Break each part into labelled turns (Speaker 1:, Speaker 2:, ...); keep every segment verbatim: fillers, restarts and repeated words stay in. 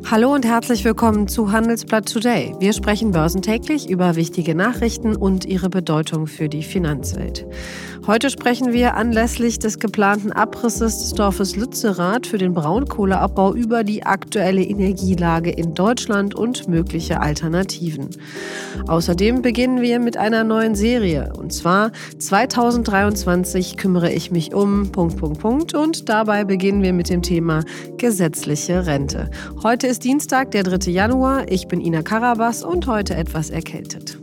Speaker 1: Hallo und herzlich willkommen zu Handelsblatt Today. Wir sprechen börsentäglich über wichtige Nachrichten und ihre Bedeutung für die Finanzwelt. Heute sprechen wir anlässlich des geplanten Abrisses des Dorfes Lützerath für den Braunkohleabbau über die aktuelle Energielage in Deutschland und mögliche Alternativen. Außerdem beginnen wir mit einer neuen Serie. Und zwar zweitausenddreiundzwanzig kümmere ich mich um... Punkt, Punkt, Punkt. Und dabei beginnen wir mit dem Thema gesetzliche Rente. Heute ist Dienstag, der dritte Januar. Ich bin Ina Karabas und heute etwas erkältet.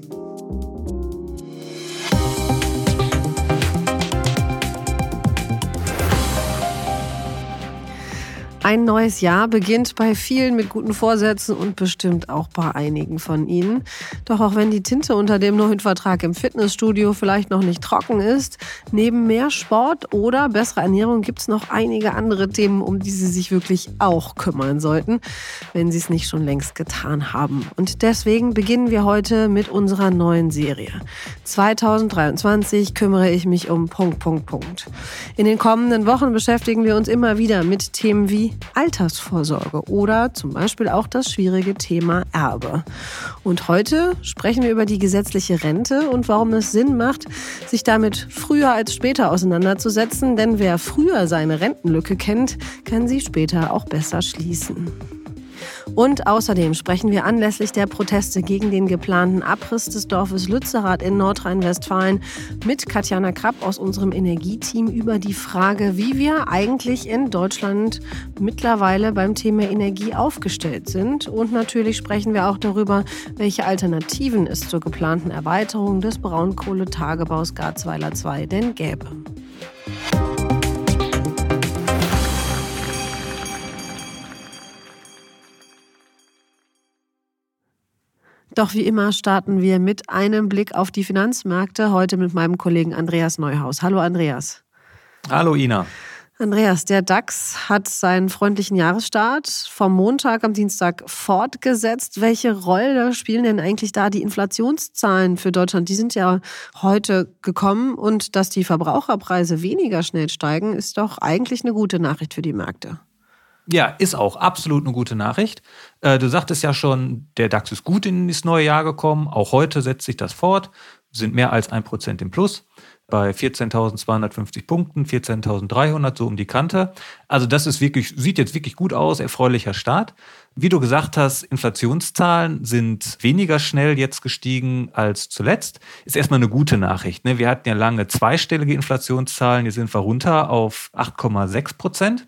Speaker 1: Ein neues Jahr beginnt bei vielen mit guten Vorsätzen und bestimmt auch bei einigen von ihnen. Doch auch wenn die Tinte unter dem neuen Vertrag im Fitnessstudio vielleicht noch nicht trocken ist, neben mehr Sport oder besserer Ernährung gibt es noch einige andere Themen, um die Sie sich wirklich auch kümmern sollten, wenn Sie es nicht schon längst getan haben. Und deswegen beginnen wir heute mit unserer neuen Serie. zweitausenddreiundzwanzig kümmere ich mich um... Punkt, Punkt, Punkt. In den kommenden Wochen beschäftigen wir uns immer wieder mit Themen wie Altersvorsorge oder zum Beispiel auch das schwierige Thema Erbe. Und heute sprechen wir über die gesetzliche Rente und warum es Sinn macht, sich damit früher als später auseinanderzusetzen. Denn wer früher seine Rentenlücke kennt, kann sie später auch besser schließen. Und außerdem sprechen wir anlässlich der Proteste gegen den geplanten Abriss des Dorfes Lützerath in Nordrhein-Westfalen mit Katjana Krapp aus unserem Energieteam über die Frage, wie wir eigentlich in Deutschland mittlerweile beim Thema Energie aufgestellt sind. Und natürlich sprechen wir auch darüber, welche Alternativen es zur geplanten Erweiterung des Braunkohletagebaus Garzweiler zwei denn gäbe. Doch wie immer starten wir mit einem Blick auf die Finanzmärkte, heute mit meinem Kollegen Andreas Neuhaus. Hallo Andreas.
Speaker 2: Hallo Ina.
Speaker 1: Andreas, der DAX hat seinen freundlichen Jahresstart vom Montag am Dienstag fortgesetzt. Welche Rolle spielen denn eigentlich da die Inflationszahlen für Deutschland? Die sind ja heute gekommen und dass die Verbraucherpreise weniger schnell steigen, ist doch eigentlich eine gute Nachricht für die Märkte.
Speaker 2: Ja, ist auch absolut eine gute Nachricht. Du sagtest ja schon, der DAX ist gut in das neue Jahr gekommen. Auch heute setzt sich das fort. Wir sind mehr als ein Prozent im Plus bei vierzehntausendzweihundertfünfzig Punkten, vierzehntausenddreihundert, so um die Kante. Also das ist wirklich, sieht jetzt wirklich gut aus, erfreulicher Start. Wie du gesagt hast, Inflationszahlen sind weniger schnell jetzt gestiegen als zuletzt. Ist erstmal eine gute Nachricht, ne? Wir hatten ja lange zweistellige Inflationszahlen, jetzt sind wir runter auf acht Komma sechs Prozent.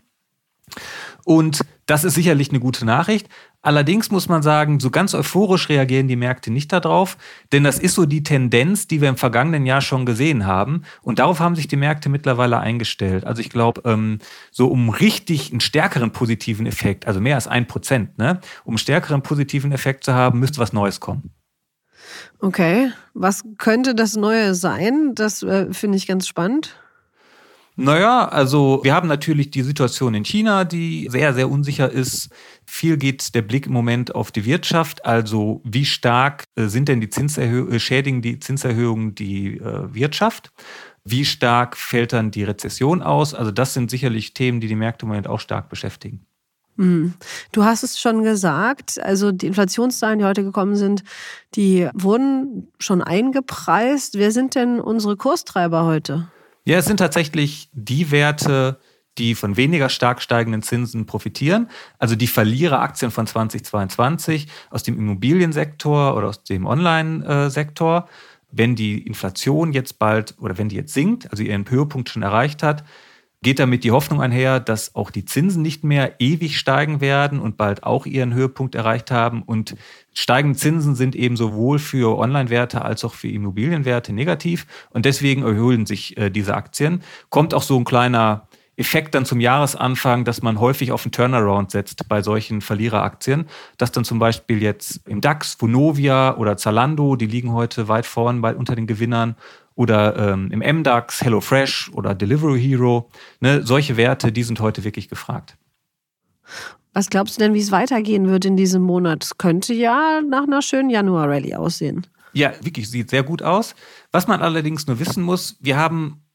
Speaker 2: Und das ist sicherlich eine gute Nachricht. Allerdings muss man sagen, so ganz euphorisch reagieren die Märkte nicht darauf, denn das ist so die Tendenz, die wir im vergangenen Jahr schon gesehen haben. Und darauf haben sich die Märkte mittlerweile eingestellt. Also ich glaube, so um richtig einen stärkeren positiven Effekt, also mehr als ein Prozent, ne, um einen stärkeren positiven Effekt zu haben, müsste was Neues kommen.
Speaker 1: Okay, was könnte das Neue sein? Das äh, finde ich ganz spannend.
Speaker 2: Naja, also wir haben natürlich die Situation in China, die sehr, sehr unsicher ist. Viel geht der Blick im Moment auf die Wirtschaft. Also wie stark sind denn die Zinserhö- schädigen die Zinserhöhungen die äh, Wirtschaft? Wie stark fällt dann die Rezession aus? Also das sind sicherlich Themen, die die Märkte im Moment auch stark beschäftigen.
Speaker 1: Du hast es schon gesagt, also die Inflationszahlen, die heute gekommen sind, die wurden schon eingepreist. Wer sind denn unsere Kurstreiber heute?
Speaker 2: Ja, es sind tatsächlich die Werte, die von weniger stark steigenden Zinsen profitieren. Also die Verliereraktien von zweitausendzweiundzwanzig aus dem Immobiliensektor oder aus dem Online-Sektor. Wenn die Inflation jetzt bald oder wenn die jetzt sinkt, also ihren Höhepunkt schon erreicht hat, geht damit die Hoffnung einher, dass auch die Zinsen nicht mehr ewig steigen werden und bald auch ihren Höhepunkt erreicht haben. Und steigende Zinsen sind eben sowohl für Online-Werte als auch für Immobilienwerte negativ. Und deswegen erhöhen sich äh, diese Aktien. Kommt auch so ein kleiner Effekt dann zum Jahresanfang, dass man häufig auf einen Turnaround setzt bei solchen Verliereraktien. Dass dann zum Beispiel jetzt im DAX Vonovia oder Zalando, die liegen heute weit vorn bei, unter den Gewinnern. Oder ähm, im M DAX, HelloFresh oder Delivery Hero. Ne, solche Werte, die sind heute wirklich gefragt.
Speaker 1: Was glaubst du denn, wie es weitergehen wird in diesem Monat? Es könnte ja nach einer schönen Januar-Rallye aussehen.
Speaker 2: Ja, wirklich, sieht sehr gut aus. Was man allerdings nur wissen muss, wir haben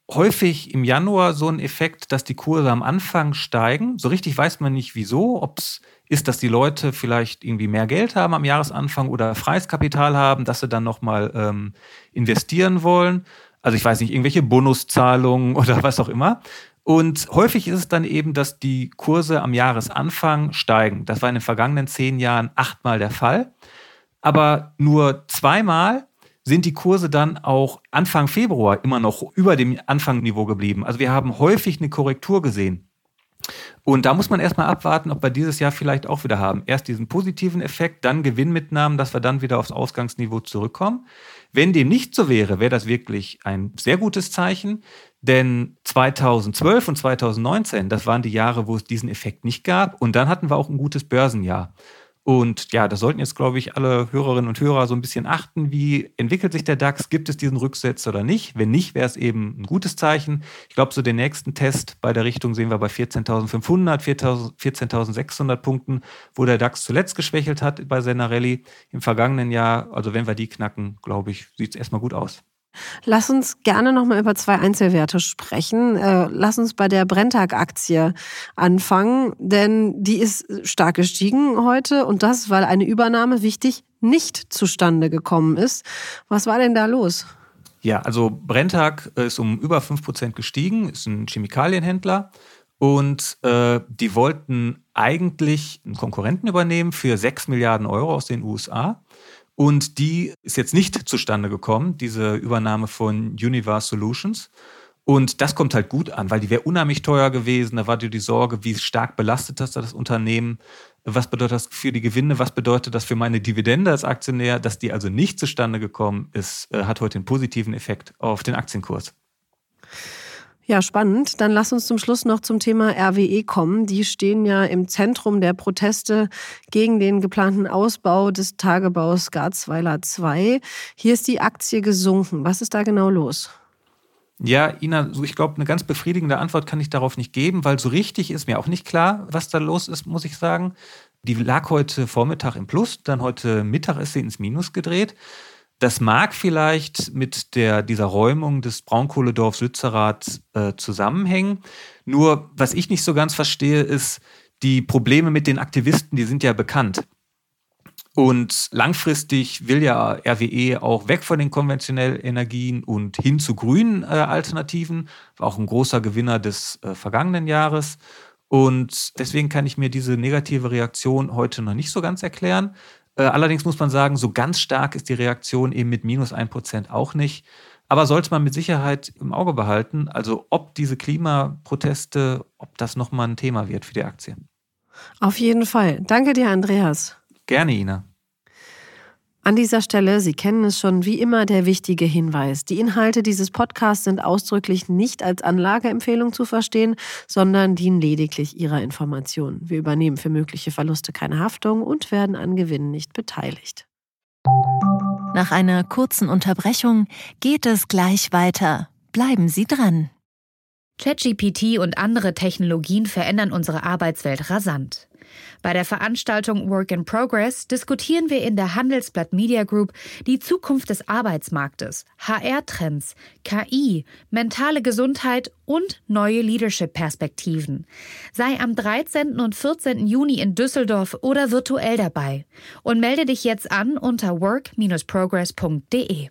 Speaker 2: häufig im Januar so ein Effekt, dass die Kurse am Anfang steigen. So richtig weiß man nicht wieso, ob es ist, dass die Leute vielleicht irgendwie mehr Geld haben am Jahresanfang oder freies Kapital haben, dass sie dann nochmal ähm, investieren wollen. Also ich weiß nicht, irgendwelche Bonuszahlungen oder was auch immer. Und häufig ist es dann eben, dass die Kurse am Jahresanfang steigen. Das war in den vergangenen zehn Jahren achtmal der Fall. Aber nur zweimal sind die Kurse dann auch Anfang Februar immer noch über dem Anfangsniveau geblieben. Also wir haben häufig eine Korrektur gesehen. Und da muss man erstmal abwarten, ob wir dieses Jahr vielleicht auch wieder haben. Erst diesen positiven Effekt, dann Gewinnmitnahmen, dass wir dann wieder aufs Ausgangsniveau zurückkommen. Wenn dem nicht so wäre, wäre das wirklich ein sehr gutes Zeichen. Denn zweitausendzwölf und zweitausendneunzehn, das waren die Jahre, wo es diesen Effekt nicht gab. Und dann hatten wir auch ein gutes Börsenjahr. Und ja, da sollten jetzt, glaube ich, alle Hörerinnen und Hörer so ein bisschen achten, wie entwickelt sich der DAX, gibt es diesen Rücksetzer oder nicht? Wenn nicht, wäre es eben ein gutes Zeichen. Ich glaube, so den nächsten Test bei der Richtung sehen wir bei vierzehntausendfünfhundert, vierzehntausendsechshundert Punkten, wo der DAX zuletzt geschwächelt hat bei seiner Rallye im vergangenen Jahr. Also wenn wir die knacken, glaube ich, sieht es erstmal gut aus.
Speaker 1: Lass uns gerne nochmal über zwei Einzelwerte sprechen. Äh, lass uns bei der Brenntag-Aktie anfangen, denn die ist stark gestiegen heute und das, weil eine Übernahme, wichtig, nicht zustande gekommen ist. Was war denn da los?
Speaker 2: Ja, also Brenntag ist um über fünf Prozent gestiegen, ist ein Chemikalienhändler und äh, die wollten eigentlich einen Konkurrenten übernehmen für sechs Milliarden Euro aus den U S A. Und die ist jetzt nicht zustande gekommen, diese Übernahme von Univar Solutions. Und das kommt halt gut an, weil die wäre unheimlich teuer gewesen. Da war die Sorge, wie stark belastet das das Unternehmen? Was bedeutet das für die Gewinne? Was bedeutet das für meine Dividende als Aktionär? Dass die also nicht zustande gekommen ist, hat heute einen positiven Effekt auf den Aktienkurs.
Speaker 1: Ja, spannend. Dann lass uns zum Schluss noch zum Thema R W E kommen. Die stehen ja im Zentrum der Proteste gegen den geplanten Ausbau des Tagebaus Garzweiler zwei. Hier ist die Aktie gesunken. Was ist da genau los?
Speaker 2: Ja, Ina, ich glaube, eine ganz befriedigende Antwort kann ich darauf nicht geben, weil so richtig ist mir auch nicht klar, was da los ist, muss ich sagen. Die lag heute Vormittag im Plus, dann heute Mittag ist sie ins Minus gedreht. Das mag vielleicht mit der, dieser Räumung des Braunkohledorfs Lützerath äh, zusammenhängen. Nur, was ich nicht so ganz verstehe, ist, die Probleme mit den Aktivisten, die sind ja bekannt. Und langfristig will ja R W E auch weg von den konventionellen Energien und hin zu grünen äh, Alternativen. War auch ein großer Gewinner des äh, vergangenen Jahres. Und deswegen kann ich mir diese negative Reaktion heute noch nicht so ganz erklären. Allerdings muss man sagen, so ganz stark ist die Reaktion eben mit minus ein Prozent auch nicht. Aber sollte man mit Sicherheit im Auge behalten, also ob diese Klimaproteste, ob das nochmal ein Thema wird für die Aktie.
Speaker 1: Auf jeden Fall. Danke dir, Andreas.
Speaker 2: Gerne, Ina.
Speaker 1: An dieser Stelle, Sie kennen es schon, wie immer der wichtige Hinweis. Die Inhalte dieses Podcasts sind ausdrücklich nicht als Anlageempfehlung zu verstehen, sondern dienen lediglich Ihrer Information. Wir übernehmen für mögliche Verluste keine Haftung und werden an Gewinnen nicht beteiligt.
Speaker 3: Nach einer kurzen Unterbrechung geht es gleich weiter. Bleiben Sie dran.
Speaker 4: ChatGPT und andere Technologien verändern unsere Arbeitswelt rasant. Bei der Veranstaltung Work in Progress diskutieren wir in der Handelsblatt Media Group die Zukunft des Arbeitsmarktes, H R-Trends, K I, mentale Gesundheit und neue Leadership-Perspektiven. Sei am dreizehnten und vierzehnten Juni in Düsseldorf oder virtuell dabei und melde dich jetzt an unter work Bindestrich progress punkt de.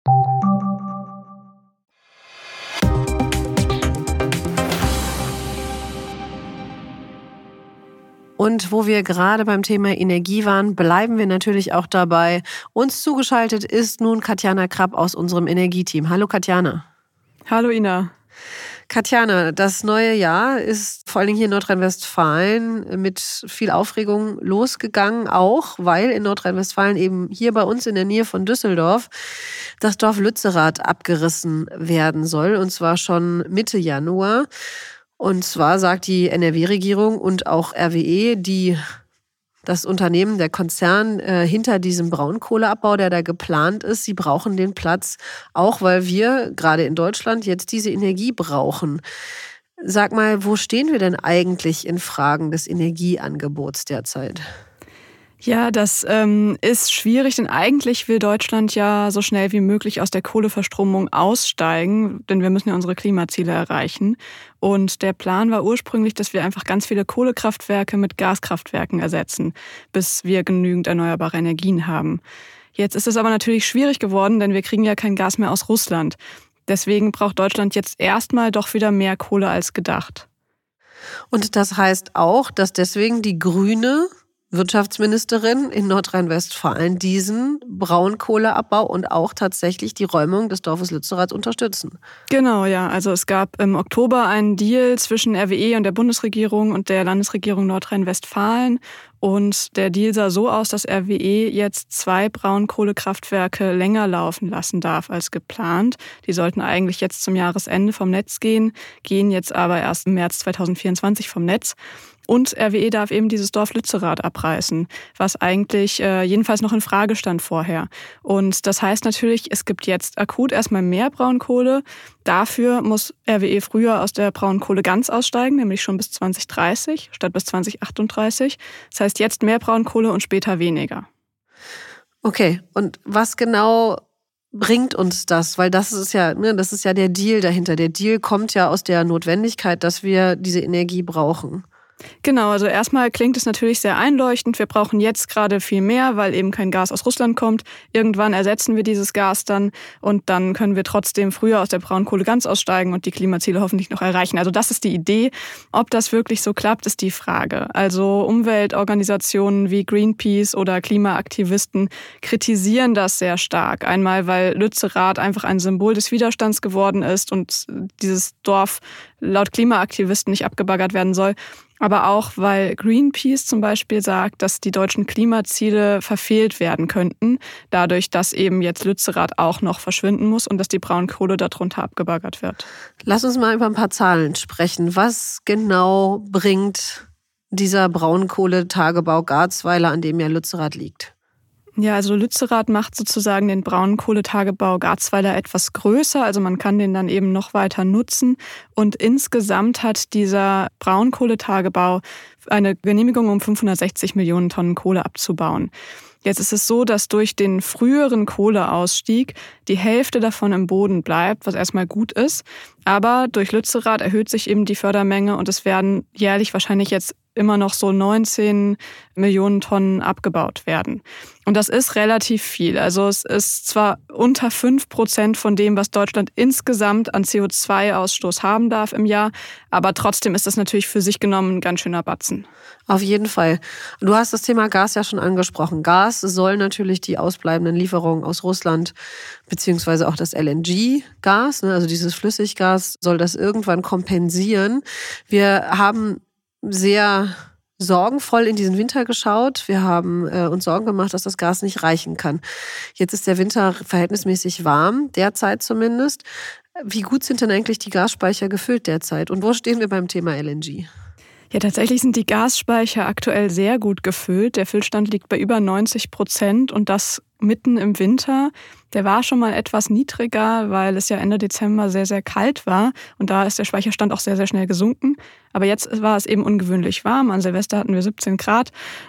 Speaker 1: Und wo wir gerade beim Thema Energie waren, bleiben wir natürlich auch dabei. Uns zugeschaltet ist nun Katjana Krapp aus unserem Energieteam. Hallo Katjana.
Speaker 5: Hallo Ina.
Speaker 1: Katjana, das neue Jahr ist vor allem hier in Nordrhein-Westfalen mit viel Aufregung losgegangen, auch weil in Nordrhein-Westfalen eben hier bei uns in der Nähe von Düsseldorf das Dorf Lützerath abgerissen werden soll, und zwar schon Mitte Januar. Und zwar sagt die N R W-Regierung und auch R W E, die, das Unternehmen, der Konzern äh, hinter diesem Braunkohleabbau, der da geplant ist, sie brauchen den Platz, auch weil wir gerade in Deutschland jetzt diese Energie brauchen. Sag mal, wo stehen wir denn eigentlich in Fragen des Energieangebots derzeit?
Speaker 5: Ja, das ähm, ist schwierig, denn eigentlich will Deutschland ja so schnell wie möglich aus der Kohleverstromung aussteigen, denn wir müssen ja unsere Klimaziele erreichen. Und der Plan war ursprünglich, dass wir einfach ganz viele Kohlekraftwerke mit Gaskraftwerken ersetzen, bis wir genügend erneuerbare Energien haben. Jetzt ist es aber natürlich schwierig geworden, denn wir kriegen ja kein Gas mehr aus Russland. Deswegen braucht Deutschland jetzt erstmal doch wieder mehr Kohle als gedacht.
Speaker 1: Und das heißt auch, dass deswegen die grüne Wirtschaftsministerin in Nordrhein-Westfalen diesen Braunkohleabbau und auch tatsächlich die Räumung des Dorfes Lützerath unterstützen.
Speaker 5: Genau, ja. Also es gab im Oktober einen Deal zwischen R W E und der Bundesregierung und der Landesregierung Nordrhein-Westfalen. Und der Deal sah so aus, dass R W E jetzt zwei Braunkohlekraftwerke länger laufen lassen darf als geplant. Die sollten eigentlich jetzt zum Jahresende vom Netz gehen, gehen jetzt aber erst im März zweitausendvierundzwanzig vom Netz. Und R W E darf eben dieses Dorf Lützerath abreißen, was eigentlich äh, jedenfalls noch in Frage stand vorher. Und das heißt natürlich, es gibt jetzt akut erstmal mehr Braunkohle. Dafür muss R W E früher aus der Braunkohle ganz aussteigen, nämlich schon bis zwanzig dreißig statt bis zwanzig achtunddreißig. Das heißt jetzt mehr Braunkohle und später weniger.
Speaker 1: Okay, und was genau bringt uns das? Weil das ist ja, ne, das ist ja der Deal dahinter. Der Deal kommt ja aus der Notwendigkeit, dass wir diese Energie brauchen.
Speaker 5: Genau, also erstmal klingt es natürlich sehr einleuchtend. Wir brauchen jetzt gerade viel mehr, weil eben kein Gas aus Russland kommt. Irgendwann ersetzen wir dieses Gas dann und dann können wir trotzdem früher aus der Braunkohle ganz aussteigen und die Klimaziele hoffentlich noch erreichen. Also das ist die Idee. Ob das wirklich so klappt, ist die Frage. Also Umweltorganisationen wie Greenpeace oder Klimaaktivisten kritisieren das sehr stark. Einmal, weil Lützerath einfach ein Symbol des Widerstands geworden ist und dieses Dorf laut Klimaaktivisten nicht abgebaggert werden soll. Aber auch, weil Greenpeace zum Beispiel sagt, dass die deutschen Klimaziele verfehlt werden könnten, dadurch, dass eben jetzt Lützerath auch noch verschwinden muss und dass die Braunkohle darunter abgebaggert wird.
Speaker 1: Lass uns mal über ein paar Zahlen sprechen. Was genau bringt dieser Braunkohletagebau Garzweiler, an dem ja Lützerath liegt?
Speaker 5: Ja, also Lützerath macht sozusagen den Braunkohletagebau Garzweiler etwas größer, also man kann den dann eben noch weiter nutzen. Und insgesamt hat dieser Braunkohletagebau eine Genehmigung, um fünfhundertsechzig Millionen Tonnen Kohle abzubauen. Jetzt ist es so, dass durch den früheren Kohleausstieg die Hälfte davon im Boden bleibt, was erstmal gut ist. Aber durch Lützerath erhöht sich eben die Fördermenge und es werden jährlich wahrscheinlich jetzt immer noch so neunzehn Millionen Tonnen abgebaut werden. Und das ist relativ viel. Also es ist zwar unter fünf Prozent von dem, was Deutschland insgesamt an C O zwei Ausstoß haben darf im Jahr, aber trotzdem ist das natürlich für sich genommen ein ganz schöner Batzen.
Speaker 1: Auf jeden Fall. Du hast das Thema Gas ja schon angesprochen. Gas soll natürlich die ausbleibenden Lieferungen aus Russland beziehungsweise auch das L N G-Gas, also dieses Flüssiggas, soll das irgendwann kompensieren. Wir haben sehr sorgenvoll in diesen Winter geschaut. Wir haben äh, uns Sorgen gemacht, dass das Gas nicht reichen kann. Jetzt ist der Winter verhältnismäßig warm, derzeit zumindest. Wie gut sind denn eigentlich die Gasspeicher gefüllt derzeit? Und wo stehen wir beim Thema L N G?
Speaker 5: Ja, tatsächlich sind die Gasspeicher aktuell sehr gut gefüllt. Der Füllstand liegt bei über neunzig Prozent und das mitten im Winter. Der war schon mal etwas niedriger, weil es ja Ende Dezember sehr, sehr kalt war. Und da ist der Speicherstand auch sehr, sehr schnell gesunken. Aber jetzt war es eben ungewöhnlich warm. An Silvester hatten wir siebzehn Grad.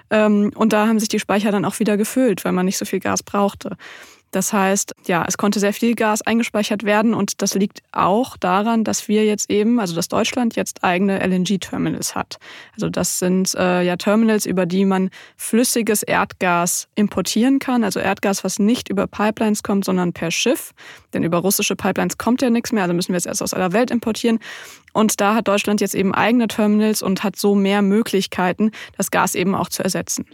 Speaker 5: Und da haben sich die Speicher dann auch wieder gefüllt, weil man nicht so viel Gas brauchte. Das heißt, ja, es konnte sehr viel Gas eingespeichert werden und das liegt auch daran, dass wir jetzt eben, also dass Deutschland jetzt eigene L N G-Terminals hat. Also das sind äh, ja Terminals, über die man flüssiges Erdgas importieren kann. Also Erdgas, was nicht über Pipelines kommt, sondern per Schiff. Denn über russische Pipelines kommt ja nichts mehr, also müssen wir es erst aus aller Welt importieren. Und da hat Deutschland jetzt eben eigene Terminals und hat so mehr Möglichkeiten, das Gas eben auch zu ersetzen.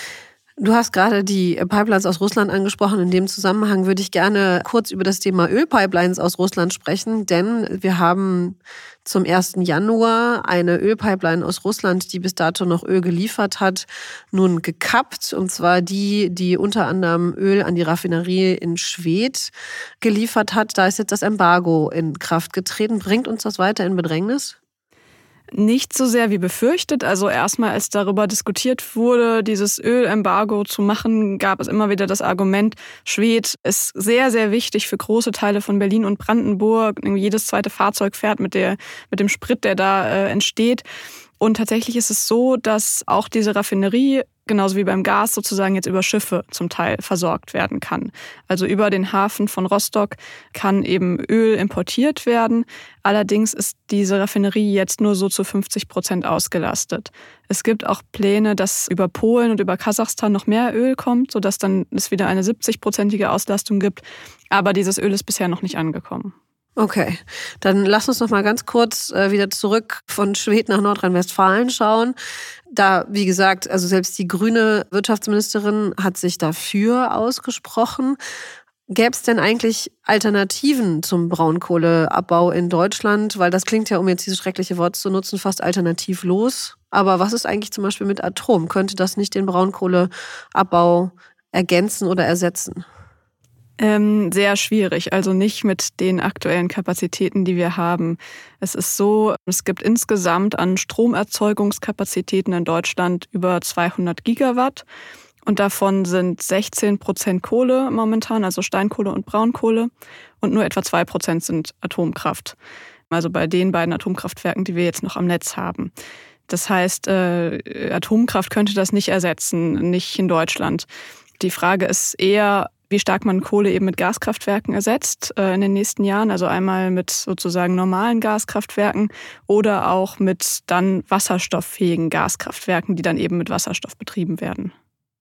Speaker 1: Du hast gerade die Pipelines aus Russland angesprochen. In dem Zusammenhang würde ich gerne kurz über das Thema Ölpipelines aus Russland sprechen, denn wir haben zum ersten Januar eine Ölpipeline aus Russland, die bis dato noch Öl geliefert hat, nun gekappt. Und zwar die, die unter anderem Öl an die Raffinerie in Schwedt geliefert hat. Da ist jetzt das Embargo in Kraft getreten. Bringt uns das weiter in Bedrängnis?
Speaker 5: Nicht so sehr wie befürchtet. Also erstmal, als darüber diskutiert wurde, dieses Ölembargo zu machen, gab es immer wieder das Argument, Schwedt ist sehr, sehr wichtig für große Teile von Berlin und Brandenburg. Jedes zweite Fahrzeug fährt mit, der, mit dem Sprit, der da äh, entsteht. Und tatsächlich ist es so, dass auch diese Raffinerie, genauso wie beim Gas, sozusagen jetzt über Schiffe zum Teil versorgt werden kann. Also über den Hafen von Rostock kann eben Öl importiert werden. Allerdings ist diese Raffinerie jetzt nur so zu fünfzig Prozent ausgelastet. Es gibt auch Pläne, dass über Polen und über Kasachstan noch mehr Öl kommt, sodass dann es wieder eine siebzig-prozentige Auslastung gibt. Aber dieses Öl ist bisher noch nicht angekommen.
Speaker 1: Okay, dann lass uns noch mal ganz kurz äh, wieder zurück von Schwedt nach Nordrhein-Westfalen schauen. Da, wie gesagt, also selbst die grüne Wirtschaftsministerin hat sich dafür ausgesprochen. Gäbe es denn eigentlich Alternativen zum Braunkohleabbau in Deutschland? Weil das klingt ja, um jetzt dieses schreckliche Wort zu nutzen, fast alternativlos. Aber was ist eigentlich zum Beispiel mit Atom? Könnte das nicht den Braunkohleabbau ergänzen oder ersetzen?
Speaker 5: Ähm, sehr schwierig, also nicht mit den aktuellen Kapazitäten, die wir haben. Es ist so, es gibt insgesamt an Stromerzeugungskapazitäten in Deutschland über zweihundert Gigawatt und davon sind sechzehn Prozent Kohle momentan, also Steinkohle und Braunkohle, und nur etwa zwei Prozent sind Atomkraft. Also bei den beiden Atomkraftwerken, die wir jetzt noch am Netz haben. Das heißt, äh, Atomkraft könnte das nicht ersetzen, nicht in Deutschland. Die Frage ist eher, wie stark man Kohle eben mit Gaskraftwerken ersetzt äh, in den nächsten Jahren. Also einmal mit sozusagen normalen Gaskraftwerken oder auch mit dann wasserstofffähigen Gaskraftwerken, die dann eben mit Wasserstoff betrieben werden.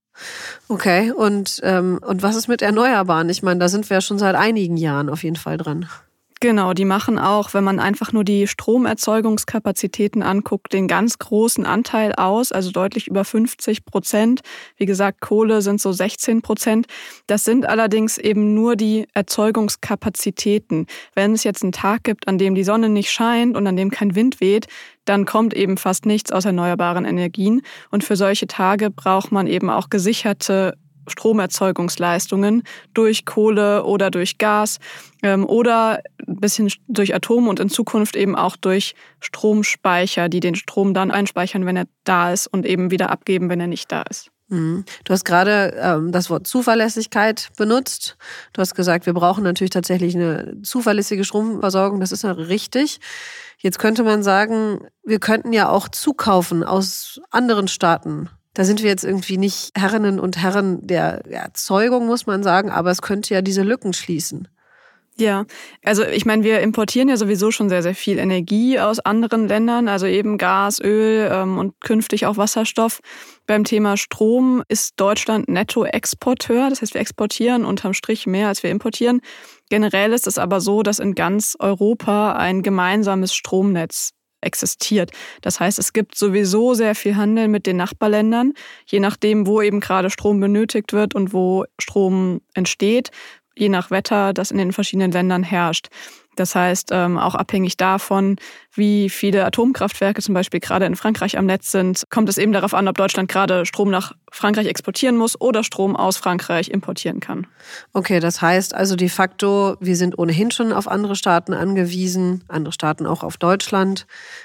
Speaker 1: Okay, und, ähm, und was ist mit Erneuerbaren? Ich meine, da sind wir ja schon seit einigen Jahren auf jeden Fall dran.
Speaker 5: Genau, die machen auch, wenn man einfach nur die Stromerzeugungskapazitäten anguckt, den ganz großen Anteil aus, also deutlich über fünfzig Prozent. Wie gesagt, Kohle sind so sechzehn Prozent. Das sind allerdings eben nur die Erzeugungskapazitäten. Wenn es jetzt einen Tag gibt, an dem die Sonne nicht scheint und an dem kein Wind weht, dann kommt eben fast nichts aus erneuerbaren Energien. Und für solche Tage braucht man eben auch gesicherte Stromerzeugungsleistungen durch Kohle oder durch Gas ähm, oder ein bisschen durch Atom und in Zukunft eben auch durch Stromspeicher, die den Strom dann einspeichern, wenn er da ist und eben wieder abgeben, wenn er nicht da ist.
Speaker 1: Du hast gerade ähm, das Wort Zuverlässigkeit benutzt. Du hast gesagt, wir brauchen natürlich tatsächlich eine zuverlässige Stromversorgung. Das ist ja richtig. Jetzt könnte man sagen, wir könnten ja auch zukaufen aus anderen Staaten. Da sind wir jetzt irgendwie nicht Herrinnen und Herren der Erzeugung, muss man sagen, aber es könnte ja diese Lücken schließen.
Speaker 5: Ja, also ich meine, wir importieren ja sowieso schon sehr, sehr viel Energie aus anderen Ländern, also eben Gas, Öl ähm, und künftig auch Wasserstoff. Beim Thema Strom ist Deutschland Nettoexporteur, das heißt, wir exportieren unterm Strich mehr, als wir importieren. Generell ist es aber so, dass in ganz Europa ein gemeinsames Stromnetz existiert. Das heißt, es gibt sowieso sehr viel Handel mit den Nachbarländern, je nachdem, wo eben gerade Strom benötigt wird und wo Strom entsteht, je nach Wetter, das in den verschiedenen Ländern herrscht. Das heißt, auch abhängig davon, wie viele Atomkraftwerke zum Beispiel gerade in Frankreich am Netz sind, kommt es eben darauf an, ob Deutschland gerade Strom nach Frankreich exportieren muss oder Strom aus Frankreich importieren kann.
Speaker 1: Okay, das heißt also de facto, wir sind ohnehin schon auf andere Staaten angewiesen, andere Staaten auch auf Deutschland,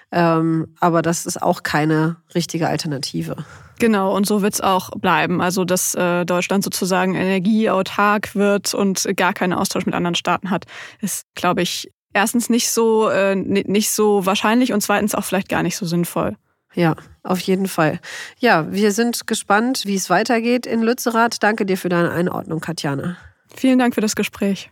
Speaker 1: ähm, aber das ist auch keine richtige Alternative.
Speaker 5: Genau, und so wird es auch bleiben. Also, dass äh, Deutschland sozusagen energieautark wird und gar keinen Austausch mit anderen Staaten hat, ist, glaube ich, erstens nicht so, äh, nicht so wahrscheinlich und zweitens auch vielleicht gar nicht so sinnvoll.
Speaker 1: Ja, auf jeden Fall. Ja, wir sind gespannt, wie es weitergeht in Lützerath. Danke dir für deine Einordnung, Katjana.
Speaker 5: Vielen Dank für das Gespräch.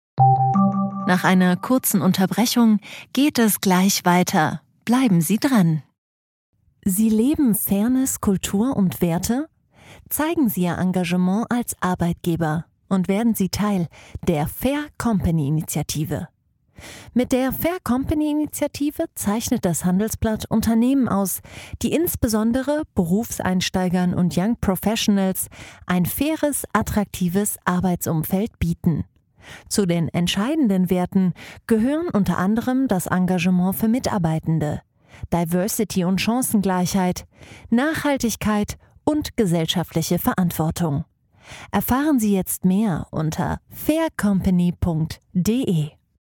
Speaker 3: Nach einer kurzen Unterbrechung geht es gleich weiter. Bleiben Sie dran. Sie leben Fairness, Kultur und Werte? Zeigen Sie Ihr Engagement als Arbeitgeber und werden Sie Teil der Fair Company Initiative. Mit der Fair Company Initiative zeichnet das Handelsblatt Unternehmen aus, die insbesondere Berufseinsteigern und Young Professionals ein faires, attraktives Arbeitsumfeld bieten. Zu den entscheidenden Werten gehören unter anderem das Engagement für Mitarbeitende, Diversity und Chancengleichheit, Nachhaltigkeit und gesellschaftliche Verantwortung. Erfahren Sie jetzt mehr unter fair company punkt de.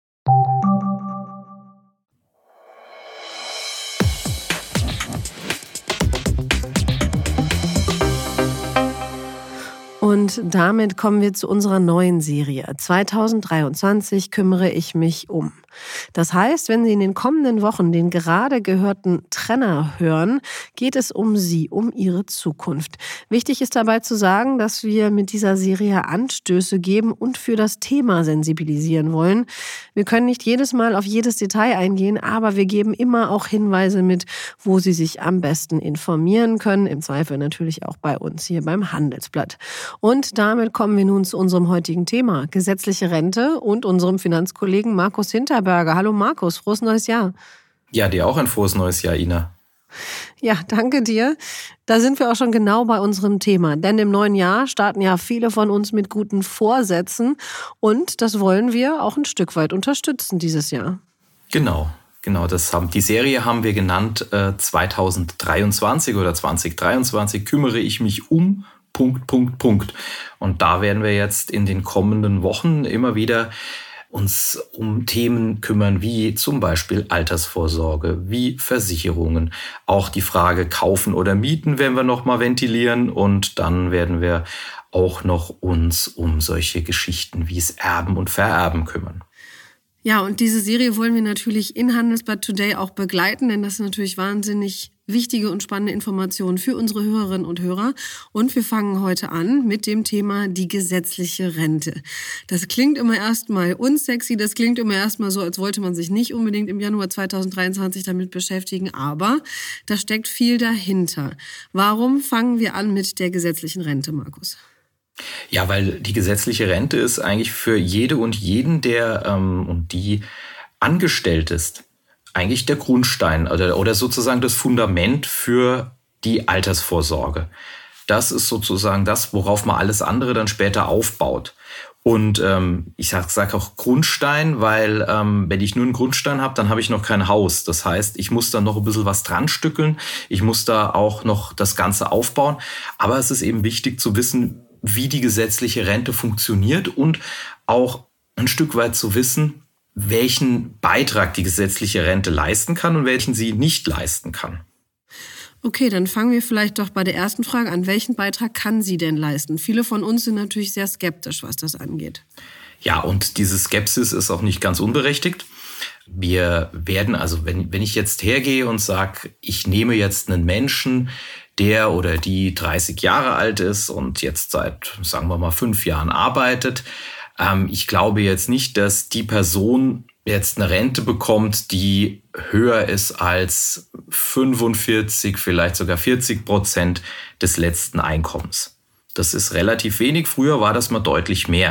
Speaker 1: Und damit kommen wir zu unserer neuen Serie. zwanzig dreiundzwanzig kümmere ich mich um. Das heißt, wenn Sie in den kommenden Wochen den gerade gehörten Trenner hören, geht es um Sie, um Ihre Zukunft. Wichtig ist dabei zu sagen, dass wir mit dieser Serie Anstöße geben und für das Thema sensibilisieren wollen. Wir können nicht jedes Mal auf jedes Detail eingehen, aber wir geben immer auch Hinweise mit, wo Sie sich am besten informieren können. Im Zweifel natürlich auch bei uns hier beim Handelsblatt. Und damit kommen wir nun zu unserem heutigen Thema, gesetzliche Rente, und unserem Finanzkollegen Markus Hinterberger. Hallo Markus, frohes neues Jahr.
Speaker 6: Ja, dir auch ein frohes neues Jahr, Ina.
Speaker 1: Ja, danke dir. Da sind wir auch schon genau bei unserem Thema. Denn im neuen Jahr starten ja viele von uns mit guten Vorsätzen. Und das wollen wir auch ein Stück weit unterstützen dieses Jahr.
Speaker 6: Genau, genau. Das haben, die Serie haben wir genannt äh, zwanzig dreiundzwanzig oder zwanzig dreiundzwanzig kümmere ich mich um Punkt, Punkt, Punkt. Und da werden wir jetzt in den kommenden Wochen immer wieder uns um Themen kümmern, wie zum Beispiel Altersvorsorge, wie Versicherungen. Auch die Frage kaufen oder mieten werden wir nochmal ventilieren. Und dann werden wir auch noch uns um solche Geschichten wie es Erben und Vererben kümmern.
Speaker 1: Ja, und diese Serie wollen wir natürlich in Handelsblatt Today auch begleiten, denn das ist natürlich wahnsinnig wichtige und spannende Informationen für unsere Hörerinnen und Hörer. Und wir fangen heute an mit dem Thema die gesetzliche Rente. Das klingt immer erstmal unsexy, das klingt immer erstmal so, als wollte man sich nicht unbedingt im Januar zwanzig dreiundzwanzig damit beschäftigen, aber da steckt viel dahinter. Warum fangen wir an mit der gesetzlichen Rente, Markus?
Speaker 6: Ja, weil die gesetzliche Rente ist eigentlich für jede und jeden, der ähm, und die angestellt ist, eigentlich der Grundstein oder, oder sozusagen das Fundament für die Altersvorsorge. Das ist sozusagen das, worauf man alles andere dann später aufbaut. Und ähm, ich sage sag auch Grundstein, weil ähm, wenn ich nur einen Grundstein habe, dann habe ich noch kein Haus. Das heißt, ich muss da noch ein bisschen was dran stückeln. Ich muss da auch noch das Ganze aufbauen. Aber es ist eben wichtig zu wissen, wie die gesetzliche Rente funktioniert und auch ein Stück weit zu wissen, welchen Beitrag die gesetzliche Rente leisten kann und welchen sie nicht leisten kann.
Speaker 1: Okay, dann fangen wir vielleicht doch bei der ersten Frage an. Welchen Beitrag kann sie denn leisten? Viele von uns sind natürlich sehr skeptisch, was das angeht.
Speaker 6: Ja, und diese Skepsis ist auch nicht ganz unberechtigt. Wir werden, also wenn, wenn ich jetzt hergehe und sage, ich nehme jetzt einen Menschen, der oder die dreißig Jahre alt ist und jetzt seit, sagen wir mal, fünf Jahren arbeitet. Ähm, ich glaube jetzt nicht, dass die Person jetzt eine Rente bekommt, die höher ist als fünfundvierzig, vielleicht sogar vierzig Prozent des letzten Einkommens. Das ist relativ wenig. Früher war das mal deutlich mehr.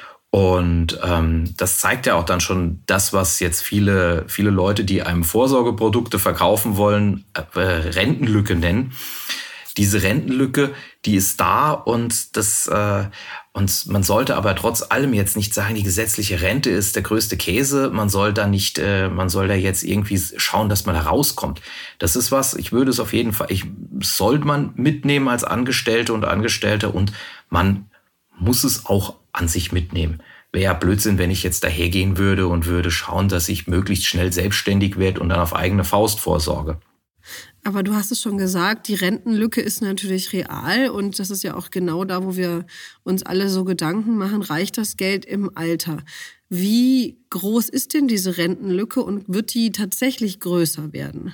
Speaker 6: Und ähm, das zeigt ja auch dann schon das, was jetzt viele, viele Leute, die einem Vorsorgeprodukte verkaufen wollen, äh, Rentenlücke nennen. Diese Rentenlücke, die ist da und das äh, und man sollte aber trotz allem jetzt nicht sagen, die gesetzliche Rente ist der größte Käse. Man soll da nicht, äh, man soll da jetzt irgendwie schauen, dass man da rauskommt. Das ist was. Ich würde es auf jeden Fall, ich sollte man mitnehmen als Angestellte und Angestellte und man muss es auch an sich mitnehmen. Wäre ja Blödsinn, wenn ich jetzt dahergehen würde und würde schauen, dass ich möglichst schnell selbstständig werde und dann auf eigene Faust vorsorge.
Speaker 1: Aber du hast es schon gesagt, die Rentenlücke ist natürlich real und das ist ja auch genau da, wo wir uns alle so Gedanken machen, reicht das Geld im Alter? Wie groß ist denn diese Rentenlücke und wird die tatsächlich größer werden?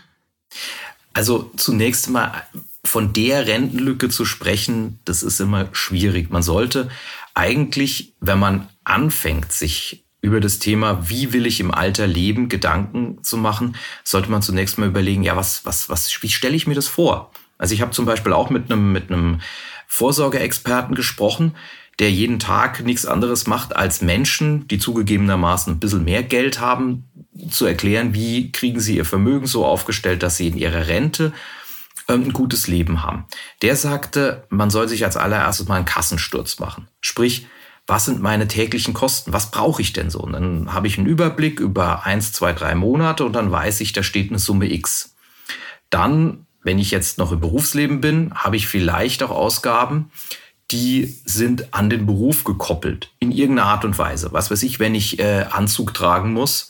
Speaker 6: Also zunächst mal von der Rentenlücke zu sprechen, das ist immer schwierig. Man sollte eigentlich, wenn man anfängt, sich über das Thema, wie will ich im Alter leben, Gedanken zu machen, sollte man zunächst mal überlegen, ja, was, was, was, wie stelle ich mir das vor? Also ich habe zum Beispiel auch mit einem, mit einem Vorsorgeexperten gesprochen, der jeden Tag nichts anderes macht, als Menschen, die zugegebenermaßen ein bisschen mehr Geld haben, zu erklären, wie kriegen sie ihr Vermögen so aufgestellt, dass sie in ihrer Rente ein gutes Leben haben. Der sagte, man soll sich als allererstes mal einen Kassensturz machen. Sprich, was sind meine täglichen Kosten? Was brauche ich denn so? Und dann habe ich einen Überblick über eins, zwei, drei Monate und dann weiß ich, da steht eine Summe X. Dann, wenn ich jetzt noch im Berufsleben bin, habe ich vielleicht auch Ausgaben, die sind an den Beruf gekoppelt, in irgendeiner Art und Weise. Was weiß ich, wenn ich äh, Anzug tragen muss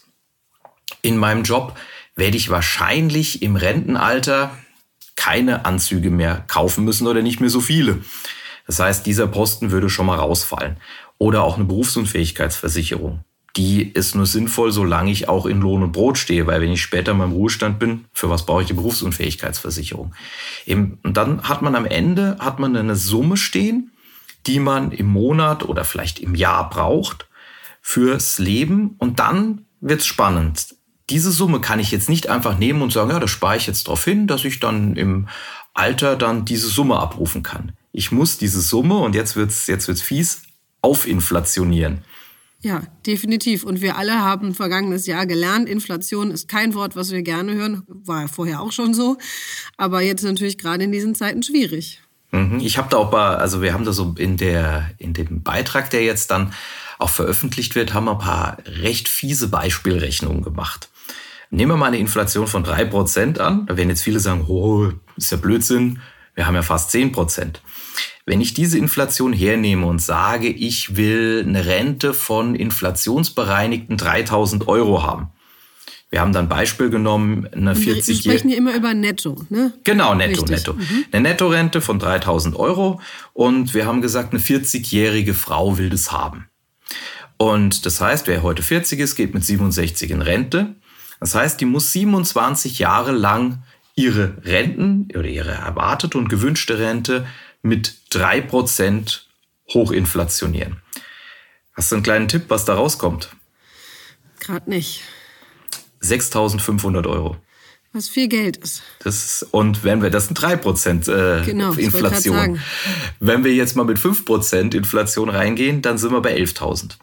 Speaker 6: in meinem Job, werde ich wahrscheinlich im Rentenalter keine Anzüge mehr kaufen müssen oder nicht mehr so viele. Das heißt, dieser Posten würde schon mal rausfallen. Oder auch eine Berufsunfähigkeitsversicherung. die ist nur sinnvoll, solange ich auch in Lohn und Brot stehe. Weil wenn ich später in meinem Ruhestand bin, für was brauche ich die Berufsunfähigkeitsversicherung? Eben, und dann hat man am Ende hat man eine Summe stehen, die man im Monat oder vielleicht im Jahr braucht fürs Leben. Und dann wird's spannend. Diese Summe kann ich jetzt nicht einfach nehmen und sagen, ja, da spare ich jetzt drauf hin, dass ich dann im Alter dann diese Summe abrufen kann. Ich muss diese Summe, und jetzt wird's, jetzt wird's fies, aufinflationieren.
Speaker 1: Ja, definitiv. Und wir alle haben vergangenes Jahr gelernt, Inflation ist kein Wort, was wir gerne hören. War vorher auch schon so. Aber jetzt natürlich gerade in diesen Zeiten schwierig.
Speaker 6: Ich habe da auch bei, also wir haben da so in der, in dem Beitrag, der jetzt dann auch veröffentlicht wird, haben wir ein paar recht fiese Beispielrechnungen gemacht. Nehmen wir mal eine Inflation von drei Prozent an. Da werden jetzt viele sagen, oh, ist ja Blödsinn. Wir haben ja fast zehn Prozent. Wenn ich diese Inflation hernehme und sage, ich will eine Rente von inflationsbereinigten dreitausend Euro haben. Wir haben dann Beispiel genommen, eine vierzig-jährige...
Speaker 1: Wir sprechen ja immer über Netto, ne?
Speaker 6: Genau, netto,
Speaker 1: Richtig.
Speaker 6: netto.
Speaker 1: Mhm.
Speaker 6: Eine Nettorente von dreitausend Euro. Und wir haben gesagt, eine vierzig-jährige Frau will das haben. Und das heißt, wer heute vierzig ist, geht mit siebenundsechzig in Rente. Das heißt, die muss siebenundzwanzig Jahre lang ihre Renten oder ihre erwartete und gewünschte Rente mit drei Prozent hochinflationieren. Hast du einen kleinen Tipp, was da rauskommt?
Speaker 1: Gerade nicht.
Speaker 6: sechstausendfünfhundert Euro.
Speaker 1: Was viel Geld ist.
Speaker 6: Das ist, und wenn wir, das sind drei Prozent äh,
Speaker 1: genau,
Speaker 6: Inflation. Wenn wir jetzt mal mit fünf Prozent Inflation reingehen, dann sind wir bei elftausend.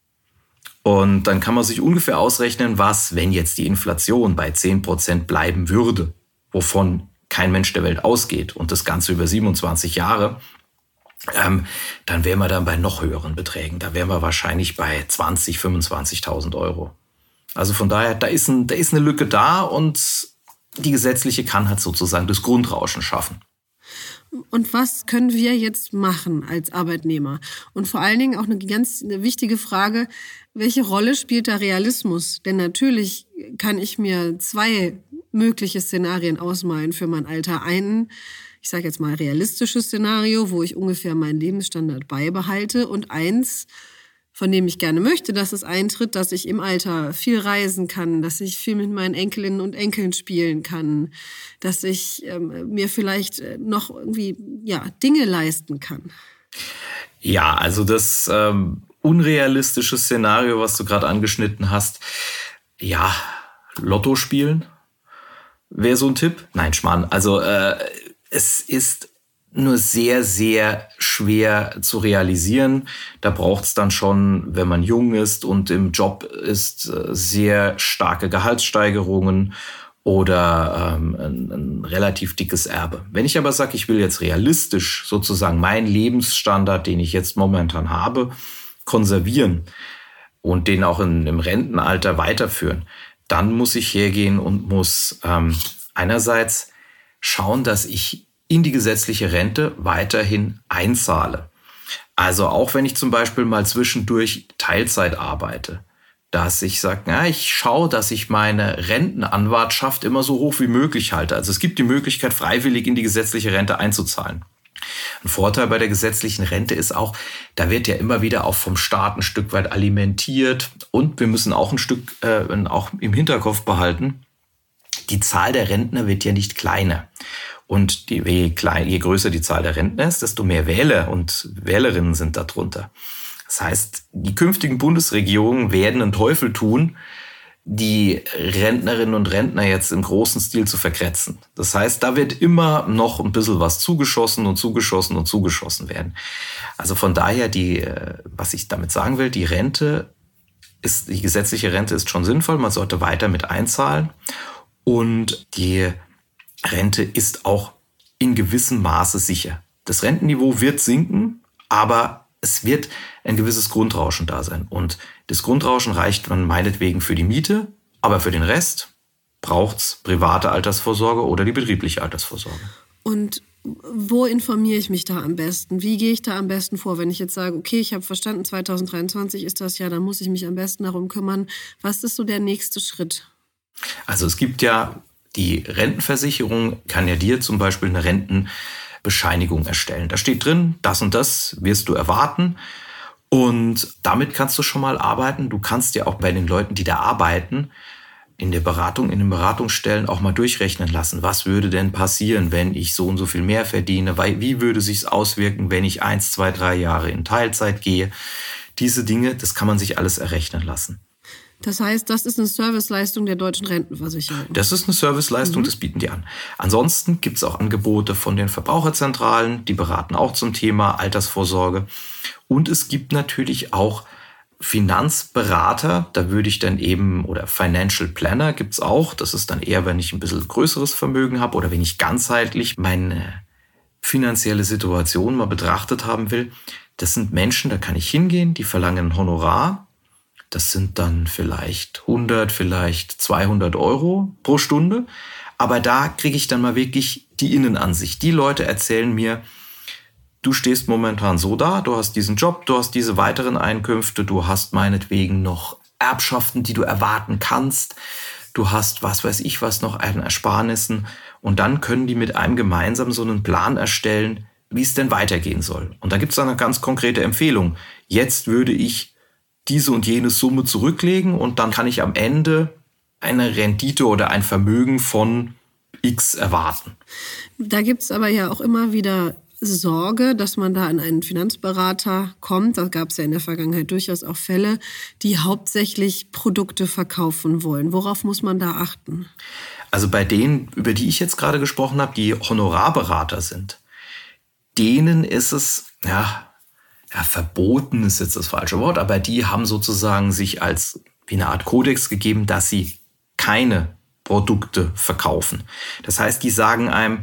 Speaker 6: Und dann kann man sich ungefähr ausrechnen, was, wenn jetzt die Inflation bei zehn Prozent bleiben würde, wovon kein Mensch der Welt ausgeht, und das Ganze über siebenundzwanzig Jahre, ähm, dann wären wir dann bei noch höheren Beträgen. Da wären wir wahrscheinlich bei zwanzigtausend, fünfundzwanzigtausend Euro. Also von daher, da ist, ein, da ist eine Lücke da, und die gesetzliche kann halt sozusagen das Grundrauschen schaffen.
Speaker 1: Und was können wir jetzt machen als Arbeitnehmer? Und vor allen Dingen auch eine ganz eine wichtige Frage, welche Rolle spielt da Realismus? Denn natürlich kann ich mir zwei mögliche Szenarien ausmalen für mein Alter. Einen, ich sage jetzt mal realistisches Szenario, wo ich ungefähr meinen Lebensstandard beibehalte, und eins, von dem ich gerne möchte, dass es eintritt, dass ich im Alter viel reisen kann, dass ich viel mit meinen Enkelinnen und Enkeln spielen kann, dass ich ähm, mir vielleicht noch irgendwie ja, Dinge leisten kann.
Speaker 6: Ja, also das ähm, unrealistische Szenario, was du gerade angeschnitten hast, ja, Lotto spielen wäre so ein Tipp. Nein, Schmarrn. Also äh, es ist nur sehr, sehr schwer zu realisieren. Da braucht es dann schon, wenn man jung ist und im Job ist, sehr starke Gehaltssteigerungen oder ähm, ein, ein relativ dickes Erbe. Wenn ich aber sage, ich will jetzt realistisch sozusagen meinen Lebensstandard, den ich jetzt momentan habe, konservieren und den auch in, im Rentenalter weiterführen, dann muss ich hergehen und muss ähm, einerseits schauen, dass ich in die gesetzliche Rente weiterhin einzahle. Also auch wenn ich zum Beispiel mal zwischendurch Teilzeit arbeite, dass ich sage, na, ich schaue, dass ich meine Rentenanwartschaft immer so hoch wie möglich halte. Also es gibt die Möglichkeit, freiwillig in die gesetzliche Rente einzuzahlen. Ein Vorteil bei der gesetzlichen Rente ist auch, da wird ja immer wieder auch vom Staat ein Stück weit alimentiert, und wir müssen auch ein Stück äh, auch im Hinterkopf behalten, die Zahl der Rentner wird ja nicht kleiner. Und die, je, klein, je größer die Zahl der Rentner ist, desto mehr Wähler und Wählerinnen sind darunter. Das heißt, die künftigen Bundesregierungen werden einen Teufel tun, die Rentnerinnen und Rentner jetzt im großen Stil zu verkretzen. Das heißt, da wird immer noch ein bisschen was zugeschossen und zugeschossen und zugeschossen werden. Also von daher, die, was ich damit sagen will, die Rente ist, die gesetzliche Rente ist schon sinnvoll, man sollte weiter mit einzahlen, und die Rente ist auch in gewissem Maße sicher. Das Rentenniveau wird sinken, aber es wird ein gewisses Grundrauschen da sein. Und das Grundrauschen reicht man meinetwegen für die Miete, aber für den Rest braucht's private Altersvorsorge oder die betriebliche Altersvorsorge.
Speaker 1: Und wo informiere ich mich da am besten? Wie gehe ich da am besten vor, wenn ich jetzt sage, okay, ich habe verstanden, zwanzig dreiundzwanzig ist das Jahr, dann muss ich mich am besten darum kümmern. Was ist so der nächste Schritt?
Speaker 6: Also es gibt ja, die Rentenversicherung kann ja dir zum Beispiel eine Rentenbescheinigung erstellen. Da steht drin, das und das wirst du erwarten. Und damit kannst du schon mal arbeiten. Du kannst ja auch bei den Leuten, die da arbeiten, in der Beratung, in den Beratungsstellen auch mal durchrechnen lassen. Was würde denn passieren, wenn ich so und so viel mehr verdiene? Wie würde sich's auswirken, wenn ich eins, zwei, drei Jahre in Teilzeit gehe? Diese Dinge, das kann man sich alles errechnen lassen.
Speaker 1: Das heißt, das ist eine Serviceleistung der deutschen Rentenversicherung?
Speaker 6: Das ist eine Serviceleistung, mhm. Das bieten die an. Ansonsten gibt es auch Angebote von den Verbraucherzentralen, die beraten auch zum Thema Altersvorsorge. Und es gibt natürlich auch Finanzberater, da würde ich dann eben, oder Financial Planner gibt es auch. Das ist dann eher, wenn ich ein bisschen größeres Vermögen habe oder wenn ich ganzheitlich meine finanzielle Situation mal betrachtet haben will. Das sind Menschen, da kann ich hingehen, die verlangen ein Honorar. Das sind dann vielleicht hundert, vielleicht zweihundert Euro pro Stunde. Aber da kriege ich dann mal wirklich die Innenansicht. Die Leute erzählen mir, du stehst momentan so da, du hast diesen Job, du hast diese weiteren Einkünfte, du hast meinetwegen noch Erbschaften, die du erwarten kannst. Du hast, was weiß ich was, noch an Ersparnissen. Und dann können die mit einem gemeinsam so einen Plan erstellen, wie es denn weitergehen soll. Und da gibt es eine ganz konkrete Empfehlung. Jetzt würde ich diese und jene Summe zurücklegen und dann kann ich am Ende eine Rendite oder ein Vermögen von X erwarten.
Speaker 1: Da gibt es aber ja auch immer wieder Sorge, dass man da an einen Finanzberater kommt. Da gab es ja in der Vergangenheit durchaus auch Fälle, die hauptsächlich Produkte verkaufen wollen. Worauf muss man da achten?
Speaker 6: Also bei denen, über die ich jetzt gerade gesprochen habe, die Honorarberater sind, denen ist es, ja, ja, verboten ist jetzt das falsche Wort, aber die haben sozusagen sich als wie eine Art Kodex gegeben, dass sie keine Produkte verkaufen. Das heißt, die sagen einem,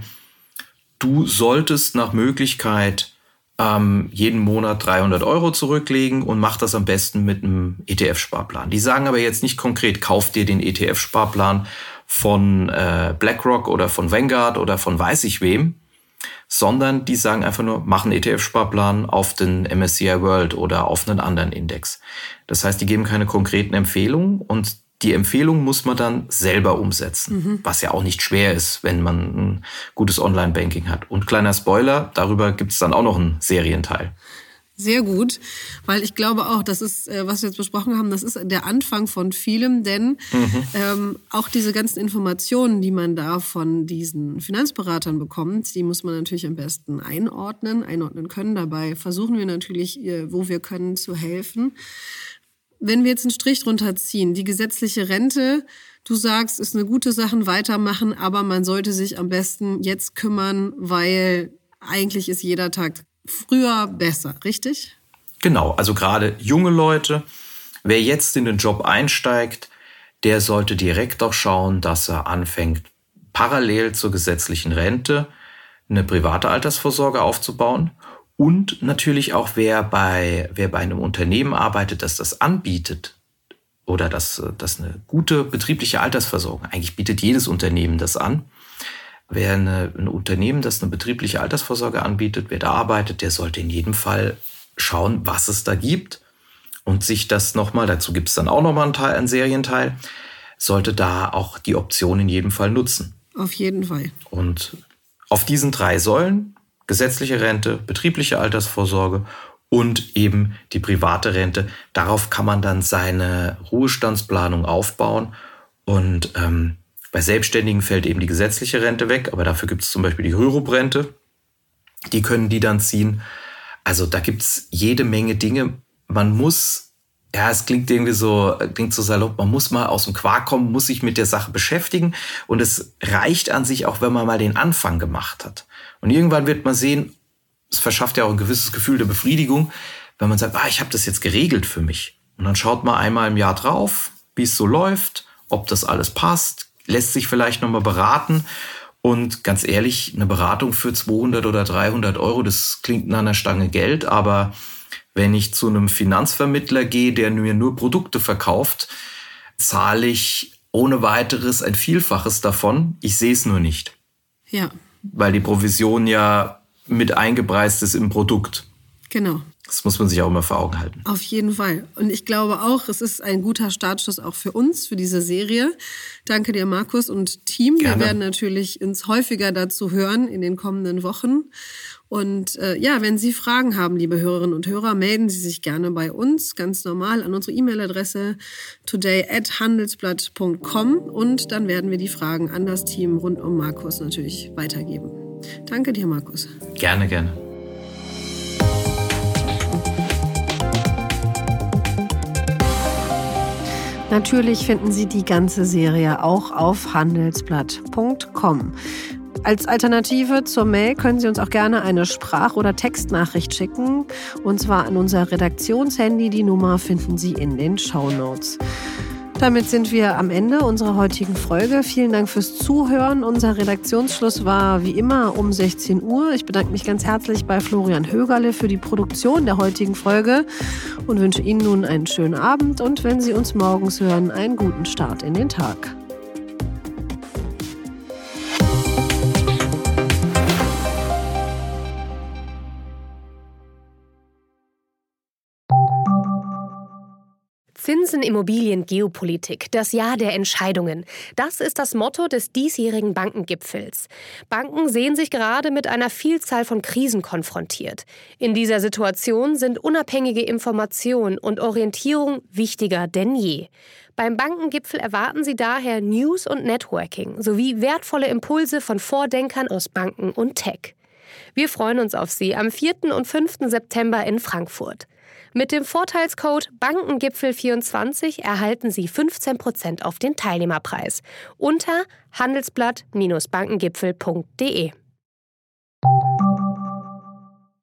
Speaker 6: du solltest nach Möglichkeit ähm, jeden Monat dreihundert Euro zurücklegen und mach das am besten mit einem E T F-Sparplan. Die sagen aber jetzt nicht konkret, kauf dir den E T F-Sparplan von äh, BlackRock oder von Vanguard oder von weiß ich wem, sondern die sagen einfach nur, mach einen E T F-Sparplan auf den M S C I World oder auf einen anderen Index. Das heißt, die geben keine konkreten Empfehlungen und die Empfehlung muss man dann selber umsetzen, mhm. was ja auch nicht schwer ist, wenn man ein gutes Online-Banking hat. Und kleiner Spoiler, darüber gibt es dann auch noch einen Serienteil.
Speaker 1: Sehr gut, weil ich glaube auch, das ist, was wir jetzt besprochen haben, das ist der Anfang von vielem, denn mhm. ähm, auch diese ganzen Informationen, die man da von diesen Finanzberatern bekommt, die muss man natürlich am besten einordnen, einordnen können. Dabei versuchen wir natürlich, wo wir können, zu helfen. Wenn wir jetzt einen Strich drunter ziehen, die gesetzliche Rente, du sagst, ist eine gute Sache, weitermachen, aber man sollte sich am besten jetzt kümmern, weil eigentlich ist jeder Tag früher besser, richtig?
Speaker 6: Genau, also gerade junge Leute, wer jetzt in den Job einsteigt, der sollte direkt auch schauen, dass er anfängt, parallel zur gesetzlichen Rente eine private Altersvorsorge aufzubauen. Und natürlich auch, wer bei, wer bei einem Unternehmen arbeitet, das das anbietet oder das, das eine gute betriebliche Altersversorgung, eigentlich bietet jedes Unternehmen das an. Wer eine, ein Unternehmen, das eine betriebliche Altersvorsorge anbietet, wer da arbeitet, der sollte in jedem Fall schauen, was es da gibt und sich das nochmal, dazu gibt es dann auch nochmal einen, Teil, einen Serienteil, sollte da auch die Option in jedem Fall nutzen.
Speaker 1: Auf jeden Fall.
Speaker 6: Und auf diesen drei Säulen, gesetzliche Rente, betriebliche Altersvorsorge und eben die private Rente. Darauf kann man dann seine Ruhestandsplanung aufbauen. Und ähm, bei Selbstständigen fällt eben die gesetzliche Rente weg, aber dafür gibt es zum Beispiel die Hörup-Rente. Die können die dann ziehen. Also da gibt es jede Menge Dinge. Man muss, ja, es klingt irgendwie so, klingt so salopp, man muss mal aus dem Quark kommen, muss sich mit der Sache beschäftigen. Und es reicht an sich auch, wenn man mal den Anfang gemacht hat. Und irgendwann wird man sehen, es verschafft ja auch ein gewisses Gefühl der Befriedigung, wenn man sagt, ah, ich habe das jetzt geregelt für mich. Und dann schaut man einmal im Jahr drauf, wie es so läuft, ob das alles passt, lässt sich vielleicht nochmal beraten. Und ganz ehrlich, eine Beratung für zweihundert oder dreihundert Euro, das klingt nach einer Stange Geld. Aber wenn ich zu einem Finanzvermittler gehe, der mir nur Produkte verkauft, zahle ich ohne weiteres ein Vielfaches davon. Ich sehe es nur nicht.
Speaker 1: Ja.
Speaker 6: Weil die Provision ja mit eingepreist ist im Produkt.
Speaker 1: Genau.
Speaker 6: Das muss man sich auch immer vor Augen halten.
Speaker 1: Auf jeden Fall. Und ich glaube auch, es ist ein guter Startschuss auch für uns, für diese Serie. Danke dir, Markus und Team.
Speaker 6: Gerne.
Speaker 1: Wir werden natürlich uns häufiger dazu hören in den kommenden Wochen. Und äh, ja, wenn Sie Fragen haben, liebe Hörerinnen und Hörer, melden Sie sich gerne bei uns, ganz normal an unsere E-Mail-Adresse today at handelsblatt punkt com und dann werden wir die Fragen an das Team rund um Markus natürlich weitergeben. Danke dir, Markus.
Speaker 6: Gerne, gerne.
Speaker 1: Natürlich finden Sie die ganze Serie auch auf handelsblatt punkt com. Als Alternative zur Mail können Sie uns auch gerne eine Sprach- oder Textnachricht schicken. Und zwar an unser Redaktionshandy. Die Nummer finden Sie in den Shownotes. Damit sind wir am Ende unserer heutigen Folge. Vielen Dank fürs Zuhören. Unser Redaktionsschluss war wie immer um sechzehn Uhr. Ich bedanke mich ganz herzlich bei Florian Högerle für die Produktion der heutigen Folge und wünsche Ihnen nun einen schönen Abend und wenn Sie uns morgens hören, einen guten Start in den Tag.
Speaker 7: Zinsen, Immobilien, Geopolitik, das Jahr der Entscheidungen. Das ist das Motto des diesjährigen Bankengipfels. Banken sehen sich gerade mit einer Vielzahl von Krisen konfrontiert. In dieser Situation sind unabhängige Information und Orientierung wichtiger denn je. Beim Bankengipfel erwarten Sie daher News und Networking sowie wertvolle Impulse von Vordenkern aus Banken und Tech. Wir freuen uns auf Sie am vierten und fünften September in Frankfurt. Mit dem Vorteilscode Bankengipfel vierundzwanzig erhalten Sie fünfzehn Prozent auf den Teilnehmerpreis unter handelsblatt Bindestrich bankengipfel punkt de.